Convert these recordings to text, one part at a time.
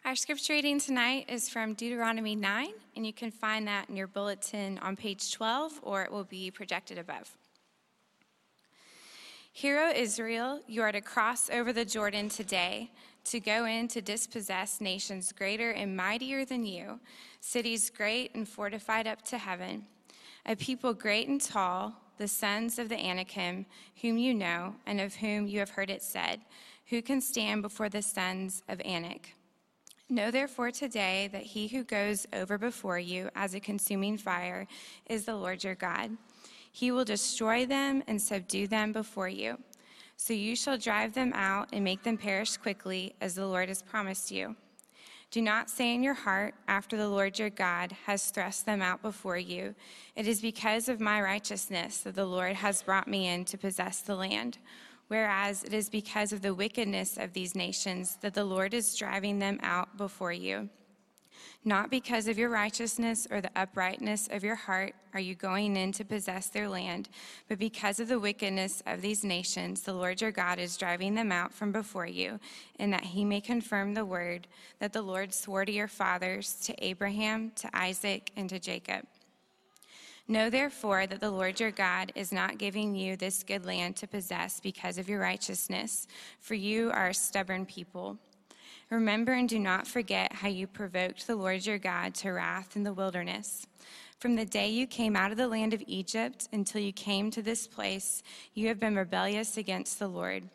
Our scripture reading tonight is from Deuteronomy 9, and you can find that in your bulletin on page 12, or it will be projected above. Hear, O Israel, you are to cross over the Jordan today to go in to dispossess nations greater and mightier than you, cities great and fortified up to heaven, a people great and tall, the sons of the Anakim, whom you know, and of whom you have heard it said, who can stand before the sons of Anak? Know therefore today that he who goes over before you as a consuming fire is the Lord your God. He will destroy them and subdue them before you. So you shall drive them out and make them perish quickly, as the Lord has promised you. Do not say in your heart, after the Lord your God has thrust them out before you, it is because of my righteousness that the Lord has brought me in to possess the land. Whereas it is because of the wickedness of these nations that the Lord is driving them out before you. Not because of your righteousness or the uprightness of your heart are you going in to possess their land, but because of the wickedness of these nations, the Lord your God is driving them out from before you, and that he may confirm the word that the Lord swore to your fathers, to Abraham, to Isaac, and to Jacob. Know therefore that the Lord your God is not giving you this good land to possess because of your righteousness, for you are a stubborn people. Remember and do not forget how you provoked the Lord your God to wrath in the wilderness. From the day you came out of the land of Egypt until you came to this place, you have been rebellious against the Lord.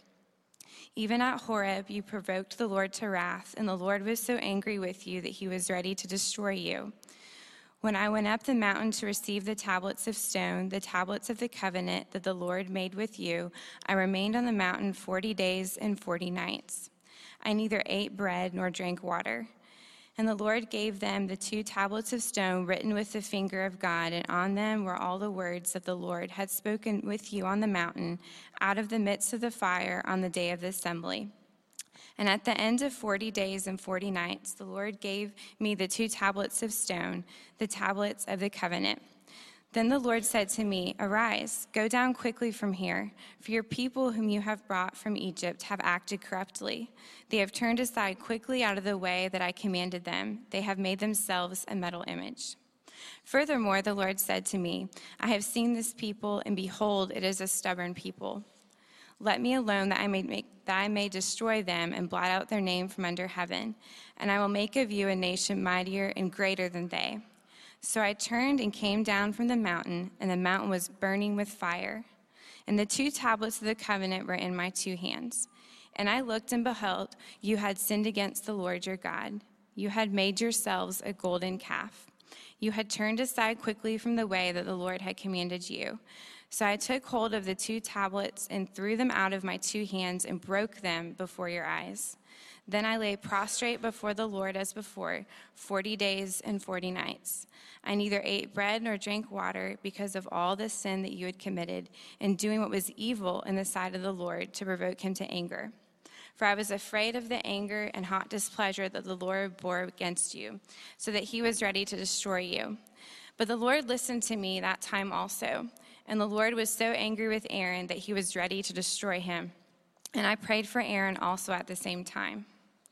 Even at Horeb you provoked the Lord to wrath, and the Lord was so angry with you that he was ready to destroy you. When I went up the mountain to receive the tablets of stone, the tablets of the covenant that the Lord made with you, I remained on the mountain 40 days and 40 nights. I neither ate bread nor drank water. And the Lord gave them the 2 tablets of stone written with the finger of God, and on them were all the words that the Lord had spoken with you on the mountain, out of the midst of the fire on the day of the assembly. And at the end of 40 days and 40 nights, the Lord gave me the 2 tablets of stone, the tablets of the covenant. Then the Lord said to me, Arise, go down quickly from here, for your people whom you have brought from Egypt have acted corruptly. They have turned aside quickly out of the way that I commanded them. They have made themselves a metal image. Furthermore, the Lord said to me, I have seen this people, and behold, it is a stubborn people. Let me alone that I may destroy them and blot out their name from under heaven, and I will make of you a nation mightier and greater than they. So I turned and came down from the mountain, and the mountain was burning with fire. And the 2 tablets of the covenant were in my 2 hands. And I looked and beheld, you had sinned against the Lord your God. You had made yourselves a golden calf. You had turned aside quickly from the way that the Lord had commanded you. So I took hold of the 2 tablets and threw them out of my 2 hands and broke them before your eyes. Then I lay prostrate before the Lord as before, 40 days and 40 nights. I neither ate bread nor drank water because of all the sin that you had committed in doing what was evil in the sight of the Lord to provoke him to anger. For I was afraid of the anger and hot displeasure that the Lord bore against you, so that he was ready to destroy you. But the Lord listened to me that time also. And the Lord was so angry with Aaron that he was ready to destroy him. And I prayed for Aaron also at the same time.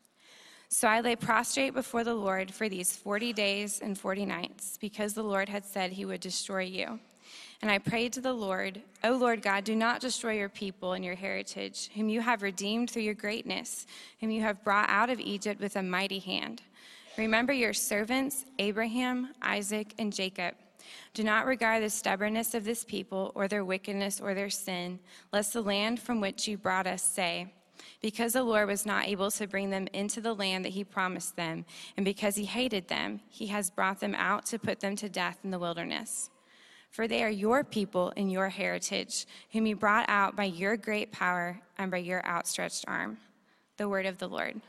So I lay prostrate before the Lord for these 40 days and 40 nights, because the Lord had said he would destroy you. And I prayed to the Lord, O Lord God, do not destroy your people and your heritage, whom you have redeemed through your greatness, whom you have brought out of Egypt with a mighty hand. Remember your servants, Abraham, Isaac, and Jacob. Do not regard the stubbornness of this people or their wickedness or their sin, lest the land from which you brought us say, because the Lord was not able to bring them into the land that he promised them, and because he hated them, he has brought them out to put them to death in the wilderness. For they are your people and your heritage, whom you brought out by your great power and by your outstretched arm. The word of the Lord.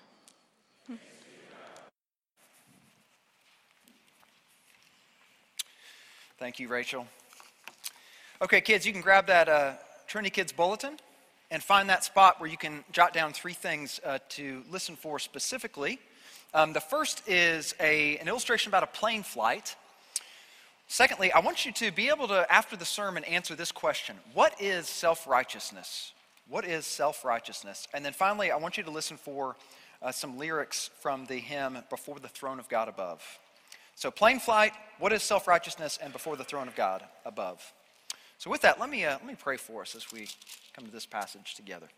Thank you, Rachel. Okay, kids, you can grab that Trinity Kids Bulletin and find that spot where you can jot down 3 things to listen for specifically. The first is an illustration about a plane flight. Secondly, I want you to be able to, after the sermon, answer this question. What is self-righteousness? What is self-righteousness? And then finally, I want you to listen for some lyrics from the hymn, Before the Throne of God Above. So plain flight, what is self-righteousness, and before the throne of God above. So with that, let me pray for us as we come to this passage together.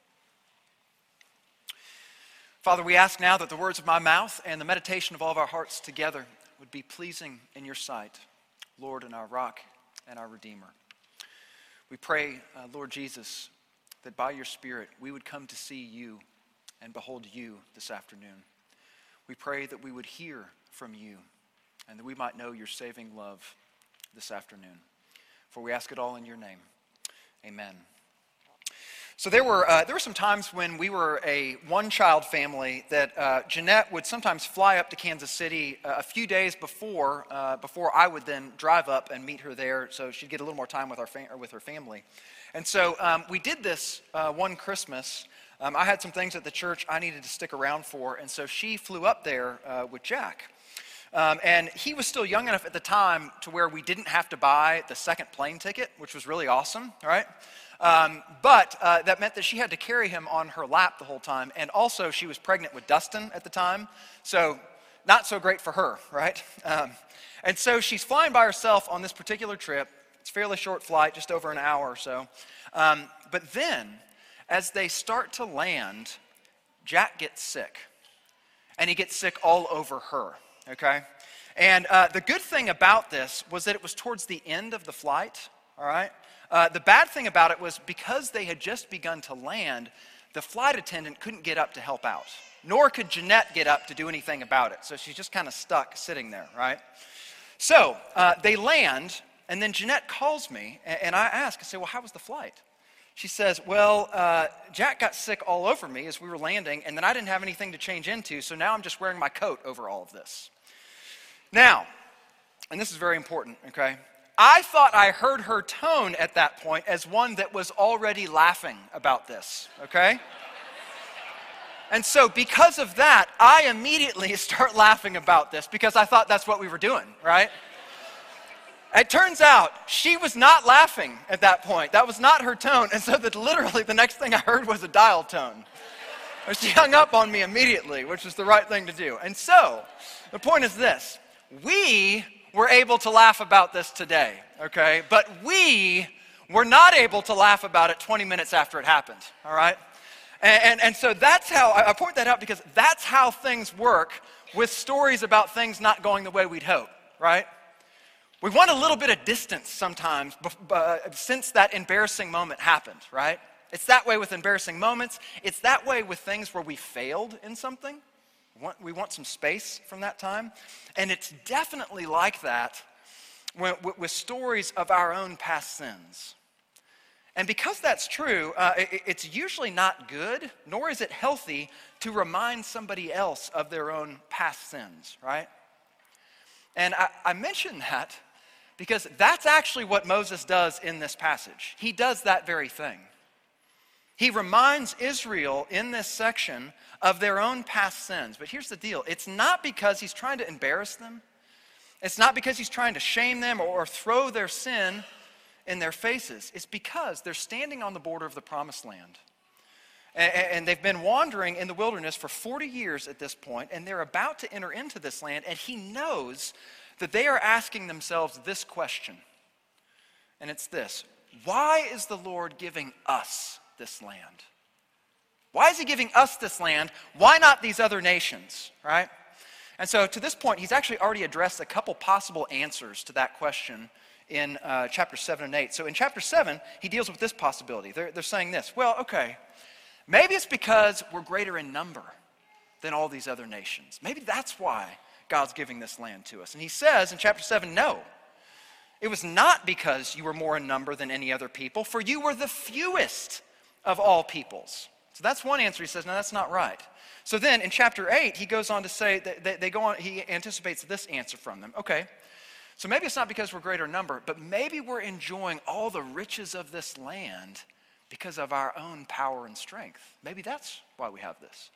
Father, we ask now that the words of my mouth and the meditation of all of our hearts together would be pleasing in your sight, Lord, and our rock and our Redeemer. We pray, Lord Jesus, that by your Spirit we would come to see you and behold you this afternoon. We pray that we would hear from you and that we might know your saving love this afternoon. For we ask it all in your name. Amen. So there were some times when we were a one-child family that Jeanette would sometimes fly up to Kansas City a few days before I would then drive up and meet her there, so she'd get a little more time with her family. And so we did this one Christmas. I had some things at the church I needed to stick around for, and so she flew up there with Jack. And he was still young enough at the time to where we didn't have to buy the second plane ticket, which was really awesome, right? But that meant that she had to carry him on her lap the whole time, and also she was pregnant with Dustin at the time, so not so great for her, right? And so she's flying by herself on this particular trip. It's a fairly short flight, just over an hour or so. But then, as they start to land, Jack gets sick, and he gets sick all over her, okay? And the good thing about this was that it was towards the end of the flight, all right? The bad thing about it was because they had just begun to land, the flight attendant couldn't get up to help out, nor could Jeanette get up to do anything about it. So she's just kind of stuck sitting there, right? So they land, and then Jeanette calls me, and I ask, I say, well, how was the flight? She says, well, Jack got sick all over me as we were landing, and then I didn't have anything to change into, so now I'm just wearing my coat over all of this. Now, and this is very important, okay? I thought I heard her tone at that point as one that was already laughing about this, okay? And so because of that, I immediately start laughing about this because I thought that's what we were doing, right? It turns out she was not laughing at that point. That was not her tone. And so that literally the next thing I heard was a dial tone. She hung up on me immediately, which was the right thing to do. And so the point is this. We were able to laugh about this today, okay? But we were not able to laugh about it 20 minutes after it happened, all right? And so that's how, I point that out because that's how things work with stories about things not going the way we'd hope, right? We want a little bit of distance sometimes since that embarrassing moment happened, right? It's that way with embarrassing moments. It's that way with things where we failed in something. We want some space from that time. And it's definitely like that with stories of our own past sins. And because that's true, it's usually not good, nor is it healthy to remind somebody else of their own past sins, right? And I mention that because that's actually what Moses does in this passage. He does that very thing. He reminds Israel in this section of their own past sins. But here's the deal. It's not because he's trying to embarrass them. It's not because he's trying to shame them or throw their sin in their faces. It's because they're standing on the border of the promised land. And they've been wandering in the wilderness for 40 years at this point, and they're about to enter into this land, and he knows that they are asking themselves this question. And it's this: why is the Lord giving us this land? Why is he giving us this land? Why not these other nations, right? And so to this point, he's actually already addressed a couple possible answers to that question in chapter 7 and 8. So in chapter 7, he deals with this possibility. They're saying this: well, okay, maybe it's because we're greater in number than all these other nations. Maybe that's why God's giving this land to us. And he says in chapter 7, no. It was not because you were more in number than any other people, for you were the fewest of all peoples. So that's one answer. He says, no, that's not right. So then in chapter 8, he goes on to say that he anticipates this answer from them. Okay, so maybe it's not because we're greater in number, but maybe we're enjoying all the riches of this land because of our own power and strength. Maybe that's why we have this.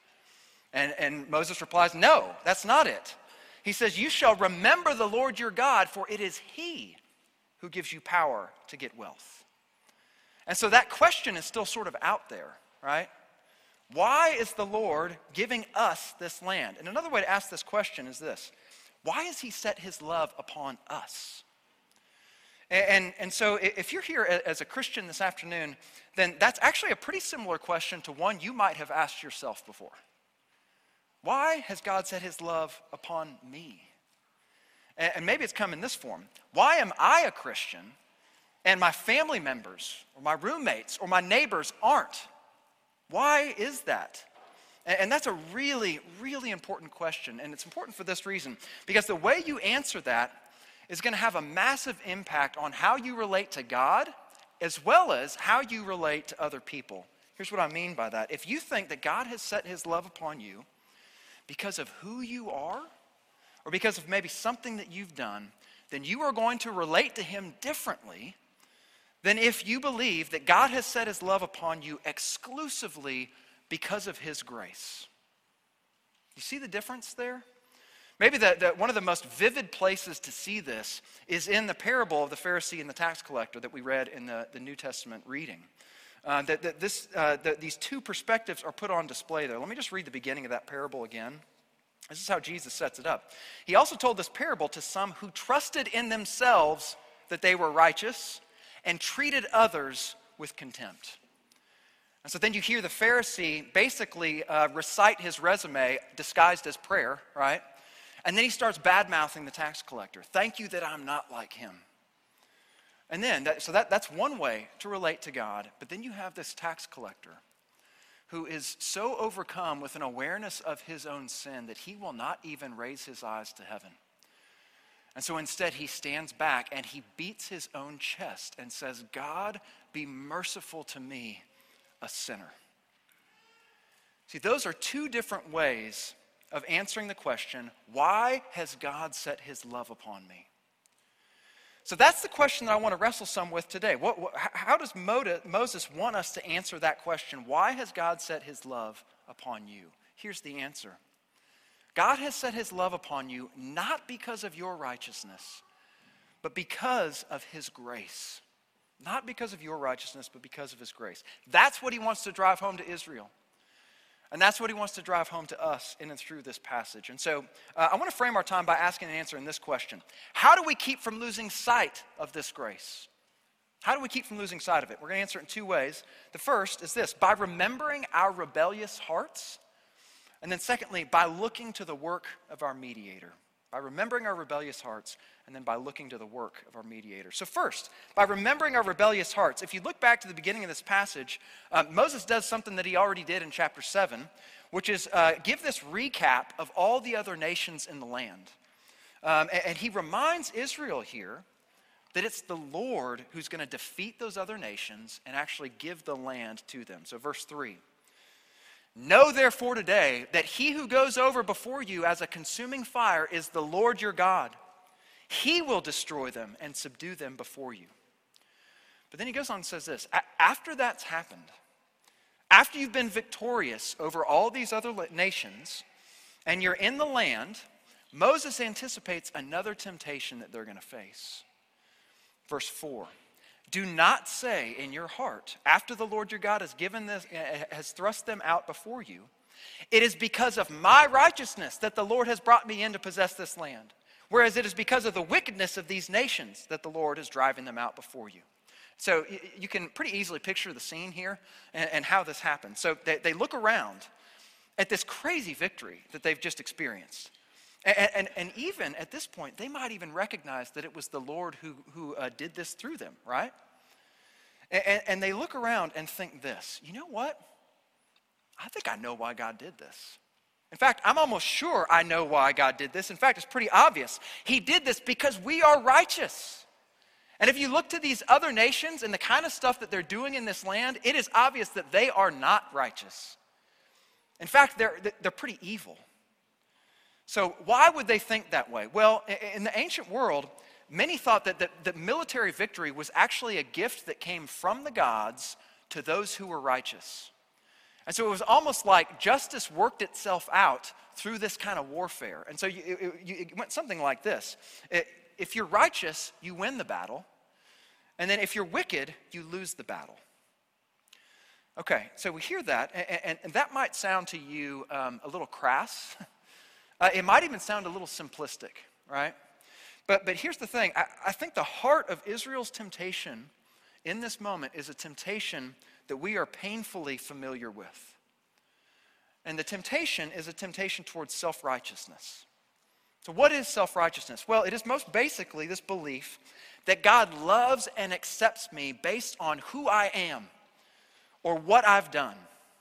And Moses replies, no, that's not it. He says, you shall remember the Lord your God, for it is he who gives you power to get wealth. And so that question is still sort of out there, right? Why is the Lord giving us this land? And another way to ask this question is this: why has he set his love upon us? And so if you're here as a Christian this afternoon, then that's actually a pretty similar question to one you might have asked yourself before. Why has God set his love upon me? And maybe it's come in this form. Why am I a Christian and my family members or my roommates or my neighbors aren't? Why is that? And that's a really, really important question. And it's important for this reason, because the way you answer that is going to have a massive impact on how you relate to God as well as how you relate to other people. Here's what I mean by that. If you think that God has set his love upon you because of who you are or because of maybe something that you've done, then you are going to relate to him differently than if you believe that God has set his love upon you exclusively because of his grace. You see the difference there? Maybe one of the most vivid places to see this is in the parable of the Pharisee and the tax collector that we read in the New Testament reading. These two perspectives are put on display there. Let me just read the beginning of that parable again. This is how Jesus sets it up. He also told this parable to some who trusted in themselves that they were righteous and treated others with contempt. And so then you hear the Pharisee basically recite his resume disguised as prayer, right? And then he starts bad-mouthing the tax collector. Thank you that I'm not like him. And then, that's one way to relate to God. But then you have this tax collector who is so overcome with an awareness of his own sin that he will not even raise his eyes to heaven. And so instead he stands back and he beats his own chest and says, God, be merciful to me, a sinner. See, those are two different ways of answering the question, why has God set his love upon me? So that's the question that I want to wrestle some with today. How does Moses want us to answer that question? Why has God set his love upon you? Here's the answer. God has set his love upon you not because of your righteousness, but because of his grace. Not because of your righteousness, but because of his grace. That's what he wants to drive home to Israel. And that's what he wants to drive home to us in and through this passage. And so I want to frame our time by asking and answering this question. How do we keep from losing sight of this grace? How do we keep from losing sight of it? We're going to answer it in two ways. The first is this: by remembering our rebellious hearts. And then secondly, by looking to the work of our mediator. By remembering our rebellious hearts, and then by looking to the work of our mediator. So first, by remembering our rebellious hearts, if you look back to the beginning of this passage, Moses does something that he already did in chapter 7, which is give this recap of all the other nations in the land. And he reminds Israel here that it's the Lord who's going to defeat those other nations and actually give the land to them. So verse 3. Know therefore today that he who goes over before you as a consuming fire is the Lord your God. He will destroy them and subdue them before you. But then he goes on and says this: after that's happened, after you've been victorious over all these other nations and you're in the land, Moses anticipates another temptation that they're going to face. Verse 4. Do not say in your heart, after the Lord your God has thrust them out before you, it is because of my righteousness that the Lord has brought me in to possess this land. Whereas it is because of the wickedness of these nations that the Lord is driving them out before you. So you can pretty easily picture the scene here and how this happens. So they look around at this crazy victory that they've just experienced. And even at this point, they might even recognize that it was the Lord who did this through them, right? And they look around and think this: you know what? I think I know why God did this. In fact, I'm almost sure I know why God did this. In fact, it's pretty obvious. He did this because we are righteous. And if you look to these other nations and the kind of stuff that they're doing in this land, it is obvious that they are not righteous. In fact, they're pretty evil. So why would they think that way? Well, in the ancient world, many thought that military victory was actually a gift that came from the gods to those who were righteous. And so it was almost like justice worked itself out through this kind of warfare. And so it went something like this. If you're righteous, you win the battle. And then if you're wicked, you lose the battle. Okay, so we hear that, and that might sound to you a little crass. It might even sound a little simplistic, right? But here's the thing. I think the heart of Israel's temptation in this moment is a temptation that we are painfully familiar with. And the temptation is a temptation towards self-righteousness. So what is self-righteousness? Well, it is most basically this belief that God loves and accepts me based on who I am or what I've done.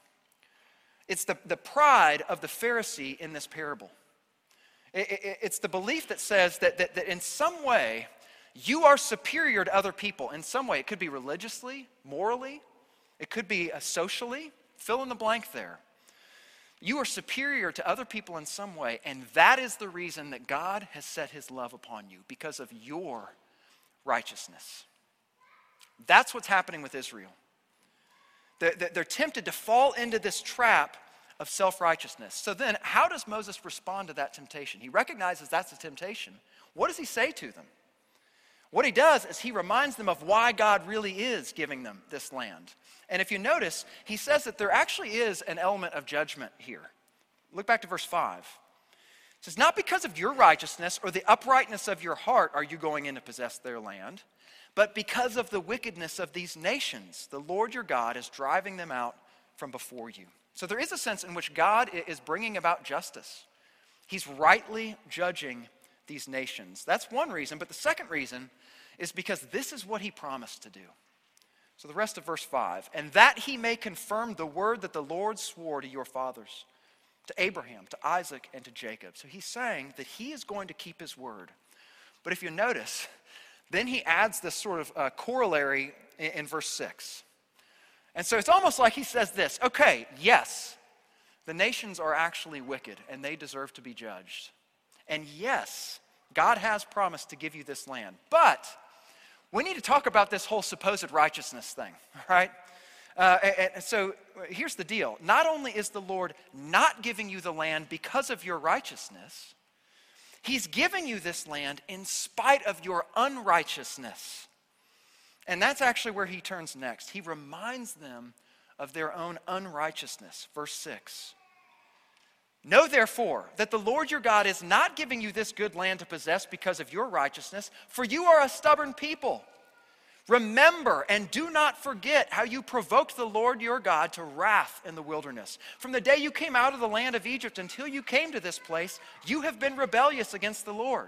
It's the pride of the Pharisee in this parable. It's the belief that says that in some way you are superior to other people. In some way, it could be religiously, morally, it could be socially, fill in the blank there. You are superior to other people in some way, and that is the reason that God has set his love upon you, because of your righteousness. That's what's happening with Israel. They're tempted to fall into this trap of self-righteousness. So then, how does Moses respond to that temptation? He recognizes that's a temptation. What does he say to them? What he does is he reminds them of why God really is giving them this land. And if you notice, he says that there actually is an element of judgment here. Look back to verse 5. It says, not because of your righteousness or the uprightness of your heart are you going in to possess their land, but because of the wickedness of these nations, the Lord your God is driving them out from before you. So there is a sense in which God is bringing about justice. He's rightly judging these nations. That's one reason, but the second reason is because this is what he promised to do. So the rest of verse 5, and that he may confirm the word that the Lord swore to your fathers, to Abraham, to Isaac, and to Jacob. So he's saying that he is going to keep his word. But if you notice, then he adds this sort of corollary in verse 6. And so it's almost like he says this, okay, yes, the nations are actually wicked and they deserve to be judged. And yes, God has promised to give you this land. But we need to talk about this whole supposed righteousness thing, right? And so here's the deal. Not only is the Lord not giving you the land because of your righteousness, he's giving you this land in spite of your unrighteousness. And that's actually where he turns next. He reminds them of their own unrighteousness. Verse 6. Know therefore that the Lord your God is not giving you this good land to possess because of your righteousness, for you are a stubborn people. Remember and do not forget how you provoked the Lord your God to wrath in the wilderness. From the day you came out of the land of Egypt until you came to this place, you have been rebellious against the Lord.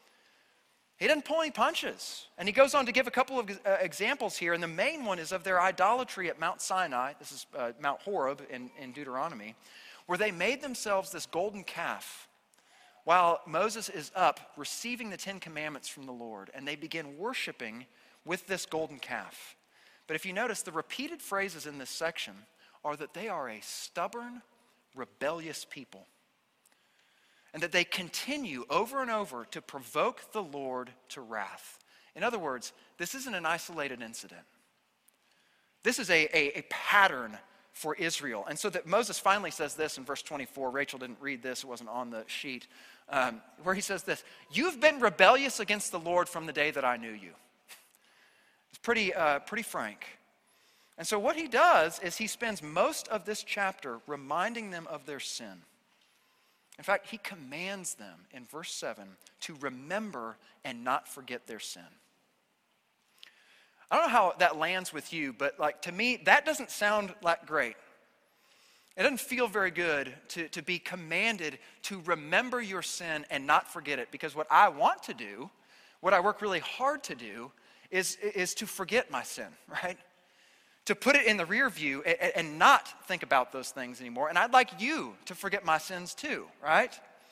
He doesn't pull any punches. And he goes on to give a couple of examples here, and the main one is of their idolatry at Mount Sinai. This is Mount Horeb in Deuteronomy, where they made themselves this golden calf while Moses is up receiving the 10 Commandments from the Lord, and they begin worshiping with this golden calf. But if you notice, the repeated phrases in this section are that they are a stubborn, rebellious people, and that they continue over and over to provoke the Lord to wrath. In other words, this isn't an isolated incident. This is a pattern for Israel. And so that Moses finally says this in verse 24. Rachel didn't read this, it wasn't on the sheet, where he says this, you've been rebellious against the Lord from the day that I knew you. It's pretty frank. And so what he does is he spends most of this chapter reminding them of their sin. In fact, he commands them in verse 7 to remember and not forget their sin. I don't know how that lands with you, but to me, that doesn't sound like great. It doesn't feel very good to be commanded to remember your sin and not forget it, because what I want to do, what I work really hard to do, is to forget my sin, right? To put it in the rear view and not think about those things anymore. And I'd like you to forget my sins too, right?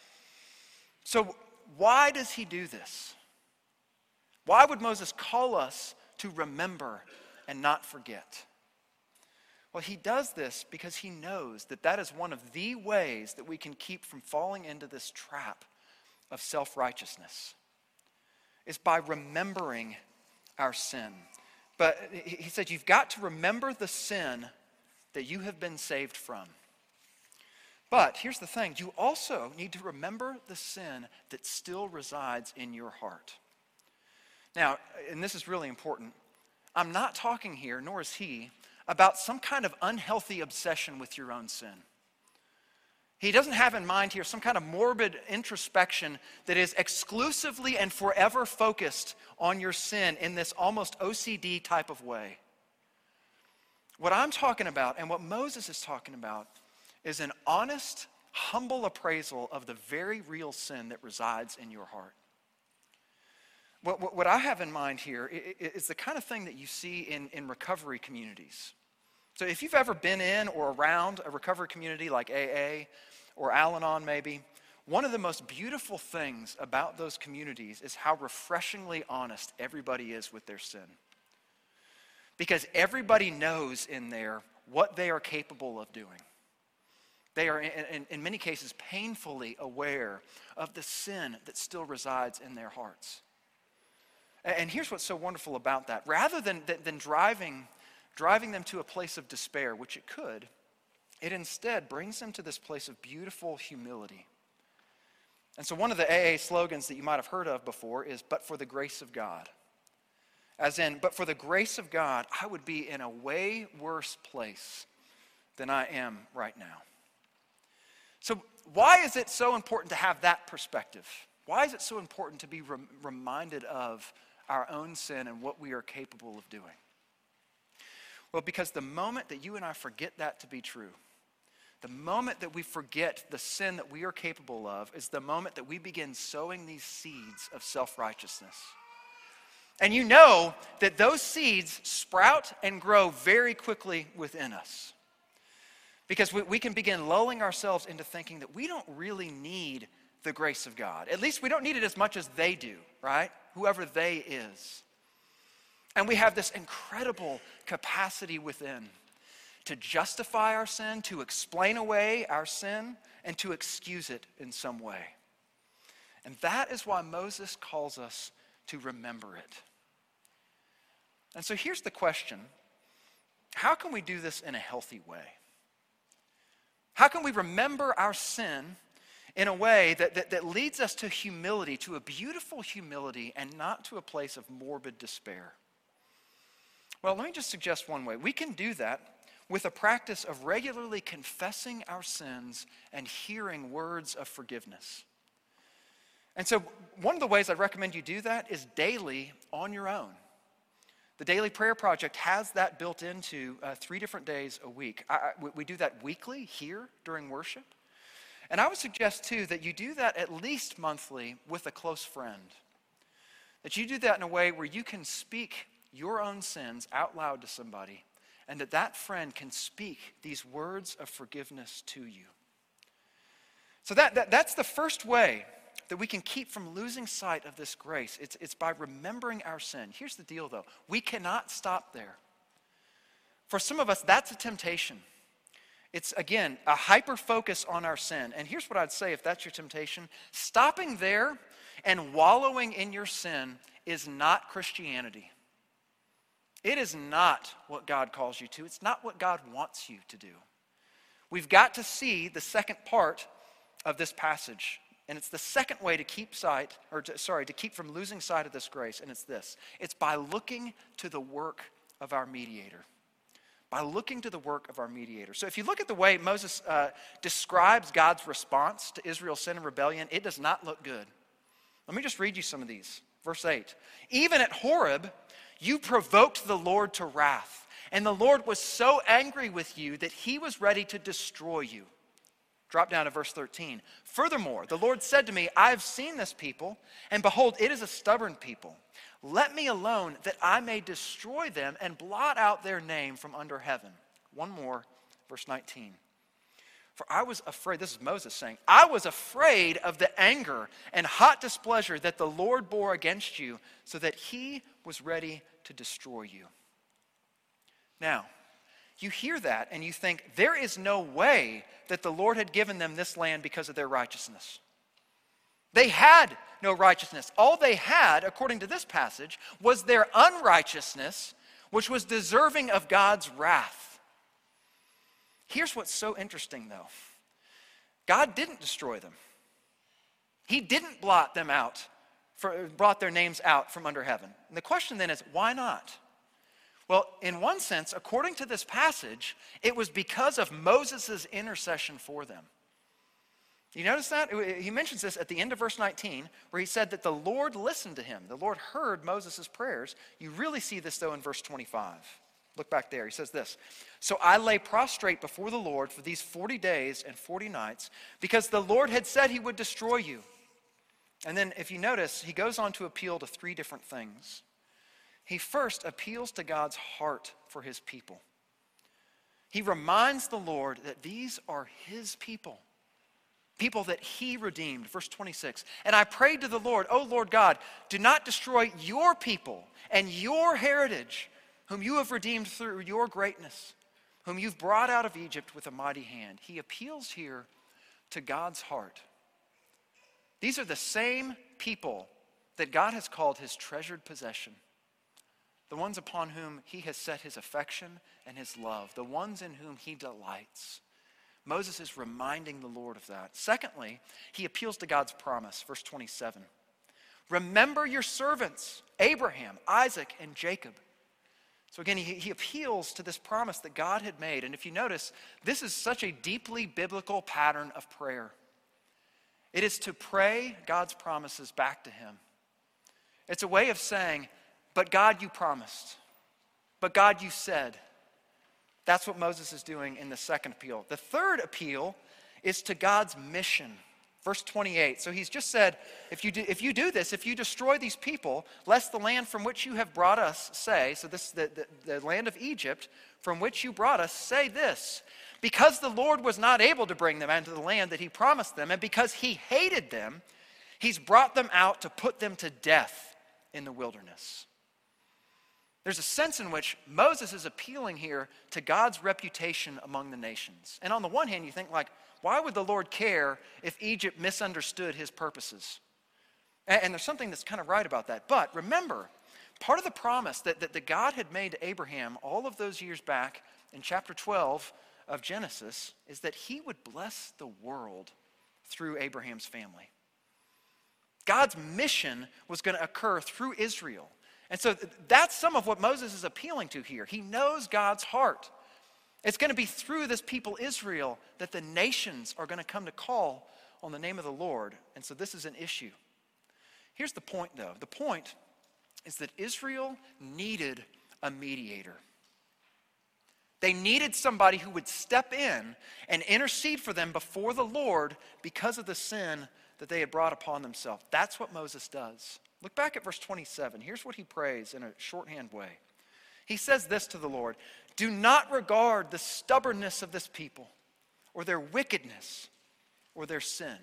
So why does he do this? Why would Moses call us to remember and not forget? Well, he does this because he knows that that is one of the ways that we can keep from falling into this trap of self-righteousness, is by remembering our sin. But he said, you've got to remember the sin that you have been saved from. But here's the thing, you also need to remember the sin that still resides in your heart. Now, and this is really important, I'm not talking here, nor is he, about some kind of unhealthy obsession with your own sin. He doesn't have in mind here some kind of morbid introspection that is exclusively and forever focused on your sin in this almost OCD type of way. What I'm talking about and what Moses is talking about is an honest, humble appraisal of the very real sin that resides in your heart. What I have in mind here is the kind of thing that you see in recovery communities. So if you've ever been in or around a recovery community like AA or Al-Anon maybe, one of the most beautiful things about those communities is how refreshingly honest everybody is with their sin. Because everybody knows in there what they are capable of doing. They are, in many cases, painfully aware of the sin that still resides in their hearts. And here's what's so wonderful about that. Rather than driving them to a place of despair, which it could, it instead brings them to this place of beautiful humility. And so one of the AA slogans that you might have heard of before is, "But for the grace of God." As in, but for the grace of God, I would be in a way worse place than I am right now. So why is it so important to have that perspective? Why is it so important to be reminded of our own sin and what we are capable of doing? Well, because the moment that you and I forget that to be true, the moment that we forget the sin that we are capable of is the moment that we begin sowing these seeds of self-righteousness. And you know that those seeds sprout and grow very quickly within us. Because we can begin lulling ourselves into thinking that we don't really need the grace of God. At least we don't need it as much as they do, right? Whoever they is. And we have this incredible capacity within to justify our sin, to explain away our sin, and to excuse it in some way. And that is why Moses calls us to remember it. And so here's the question. How can we do this in a healthy way? How can we remember our sin in a way that leads us to humility, to a beautiful humility, and not to a place of morbid despair? Well, let me just suggest one way. We can do that with a practice of regularly confessing our sins and hearing words of forgiveness. And so one of the ways I recommend you do that is daily on your own. The Daily Prayer Project has that built into 3 different days a week. We do that weekly here during worship. And I would suggest, too, that you do that at least monthly with a close friend. That you do that in a way where you can speak your own sins out loud to somebody, and that friend can speak these words of forgiveness to you. So that's the first way that we can keep from losing sight of this grace. It's by remembering our sin. Here's the deal, though. We cannot stop there. For some of us, that's a temptation. It's, again, a hyper-focus on our sin. And here's what I'd say if that's your temptation. Stopping there and wallowing in your sin is not Christianity. It is not what God calls you to. It's not what God wants you to do. We've got to see the second part of this passage. And it's the second way to keep from losing sight of this grace, and it's this. It's by looking to the work of our mediator. By looking to the work of our mediator. So if you look at the way Moses describes God's response to Israel's sin and rebellion, it does not look good. Let me just read you some of these. Verse 8. Even at Horeb, you provoked the Lord to wrath, and the Lord was so angry with you that he was ready to destroy you. Drop down to verse 13. Furthermore, the Lord said to me, I have seen this people, and behold, it is a stubborn people. Let me alone that I may destroy them and blot out their name from under heaven. One more, verse 19. For I was afraid, this is Moses saying, I was afraid of the anger and hot displeasure that the Lord bore against you, so that he was ready to destroy you. Now, you hear that and you think, there is no way that the Lord had given them this land because of their righteousness. They had no righteousness. All they had, according to this passage, was their unrighteousness, which was deserving of God's wrath. Here's what's so interesting, though. God didn't destroy them. He didn't blot them out, brought their names out from under heaven. And the question then is, why not? Well, in one sense, according to this passage, it was because of Moses' intercession for them. You notice that? He mentions this at the end of verse 19, where he said that the Lord listened to him. The Lord heard Moses' prayers. You really see this, though, in verse 25. Look back there. He says this, "So I lay prostrate before the Lord for these 40 days and 40 nights, because the Lord had said he would destroy you." And then, if you notice, he goes on to appeal to three different things. He first appeals to God's heart for his people. He reminds the Lord that these are his people that he redeemed. Verse 26, "And I prayed to the Lord, O Lord God, do not destroy your people and your heritage, whom you have redeemed through your greatness, whom you've brought out of Egypt with a mighty hand." He appeals here to God's heart. These are the same people that God has called his treasured possession, the ones upon whom he has set his affection and his love, the ones in whom he delights. Moses is reminding the Lord of that. Secondly, he appeals to God's promise, verse 27. "Remember your servants, Abraham, Isaac, and Jacob." So again, he appeals to this promise that God had made. And if you notice, this is such a deeply biblical pattern of prayer. It is to pray God's promises back to him. It's a way of saying, "But God, you promised. But God, you said." That's what Moses is doing in the second appeal. The third appeal is to God's mission. Verse 28. So he's just said, if you do this, if you destroy these people, lest the land from which you have brought us say, so this the land of Egypt from which you brought us, say this, "Because the Lord was not able to bring them into the land that he promised them, and because he hated them, he's brought them out to put them to death in the wilderness." There's a sense in which Moses is appealing here to God's reputation among the nations. And on the one hand, you think like, why would the Lord care if Egypt misunderstood his purposes? And there's something that's kind of right about that. But remember, part of the promise that God had made to Abraham all of those years back in chapter 12 of Genesis is that he would bless the world through Abraham's family. God's mission was going to occur through Israel. And so that's some of what Moses is appealing to here. He knows God's heart. It's going to be through this people Israel that the nations are going to come to call on the name of the Lord. And so this is an issue. Here's the point, though. The point is that Israel needed a mediator. They needed somebody who would step in and intercede for them before the Lord because of the sin that they had brought upon themselves. That's what Moses does. Look back at verse 27. Here's what he prays in a shorthand way. He says this to the Lord, "Do not regard the stubbornness of this people or their wickedness or their sin."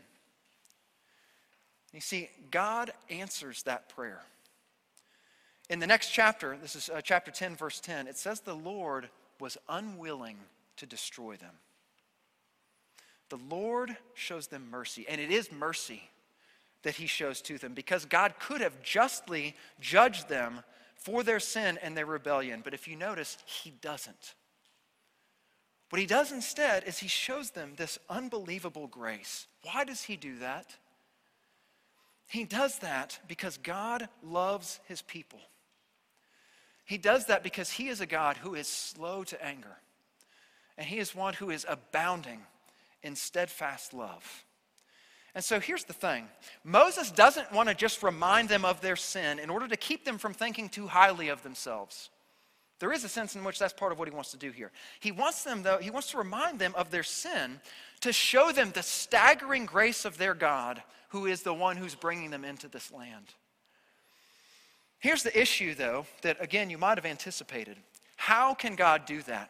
You see, God answers that prayer. In the next chapter, this is chapter 10, verse 10, it says the Lord was unwilling to destroy them. The Lord shows them mercy, and it is mercy that he shows to them, because God could have justly judged them for their sin and their rebellion. But if you notice, he doesn't. What he does instead is he shows them this unbelievable grace. Why does he do that? He does that because God loves his people. He does that because he is a God who is slow to anger. And he is one who is abounding in steadfast love. And so here's the thing. Moses doesn't want to just remind them of their sin in order to keep them from thinking too highly of themselves. There is a sense in which that's part of what he wants to do here. He wants to remind them of their sin to show them the staggering grace of their God, who is the one who's bringing them into this land. Here's the issue, though, that again you might have anticipated. How can God do that?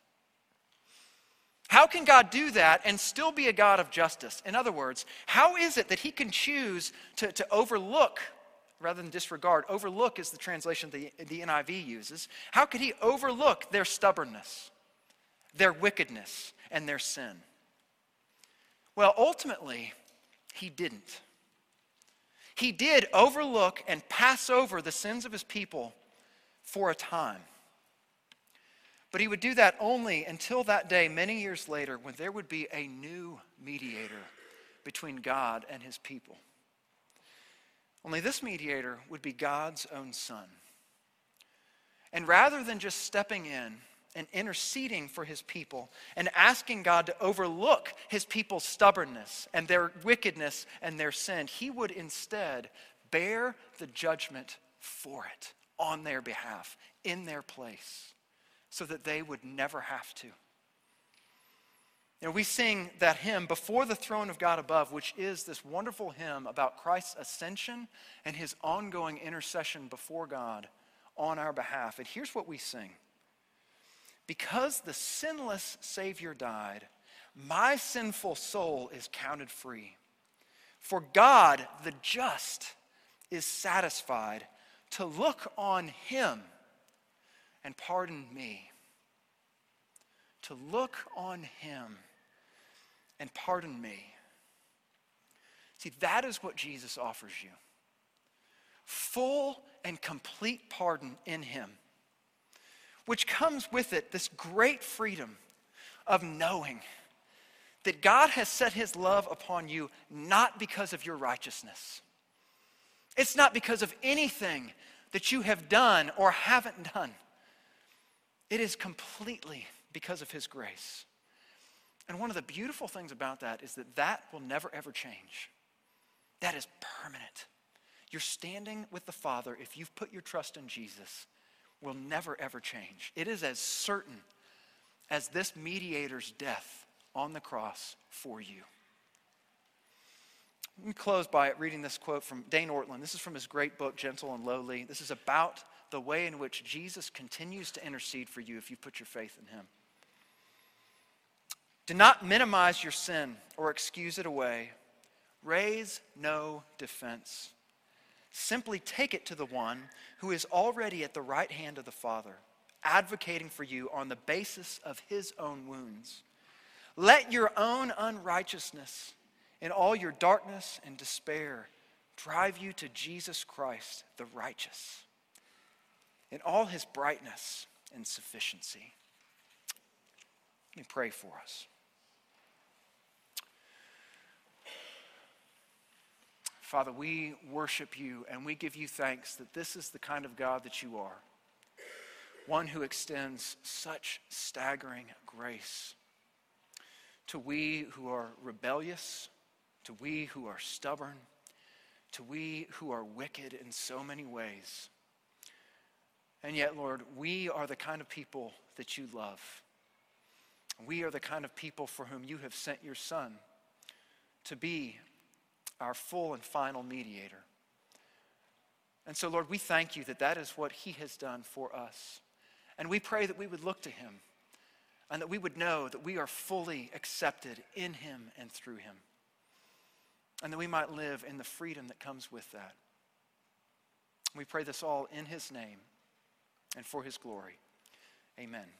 How can God do that and still be a God of justice? In other words, how is it that he can choose to overlook rather than disregard? Overlook is the translation the NIV uses. How could he overlook their stubbornness, their wickedness, and their sin? Well, ultimately, he didn't. He did overlook and pass over the sins of his people for a time. But he would do that only until that day, many years later, when there would be a new mediator between God and his people. Only this mediator would be God's own Son. And rather than just stepping in and interceding for his people and asking God to overlook his people's stubbornness and their wickedness and their sin, he would instead bear the judgment for it on their behalf, in their place, so that they would never have to. You know, we sing that hymn, Before the Throne of God Above, which is this wonderful hymn about Christ's ascension and his ongoing intercession before God on our behalf. And here's what we sing. Because the sinless Savior died, my sinful soul is counted free. For God, the just, is satisfied to look on him and pardon me. To look on him and pardon me. See, that is what Jesus offers you. Full and complete pardon in him, which comes with it this great freedom of knowing that God has set his love upon you not because of your righteousness. It's not because of anything that you have done or haven't done. It is completely because of his grace. And one of the beautiful things about that is that will never ever change. That is permanent. You're standing with the Father if you've put your trust in Jesus, will never ever change. It is as certain as this mediator's death on the cross for you. Let me close by reading this quote from Dane Ortlund. This is from his great book, Gentle and Lowly. This is about the way in which Jesus continues to intercede for you if you put your faith in him. Do not minimize your sin or excuse it away. Raise no defense. Simply take it to the one who is already at the right hand of the Father, advocating for you on the basis of his own wounds. Let your own unrighteousness and all your darkness and despair drive you to Jesus Christ, the righteous, in all his brightness and sufficiency. Let me pray for us. Father, we worship you and we give you thanks that this is the kind of God that you are. One who extends such staggering grace to we who are rebellious, to we who are stubborn, to we who are wicked in so many ways. And yet, Lord, we are the kind of people that you love. We are the kind of people for whom you have sent your Son to be our full and final mediator. And so, Lord, we thank you that that is what he has done for us. And we pray that we would look to him and that we would know that we are fully accepted in him and through him. And that we might live in the freedom that comes with that. We pray this all in his name and for his glory. Amen.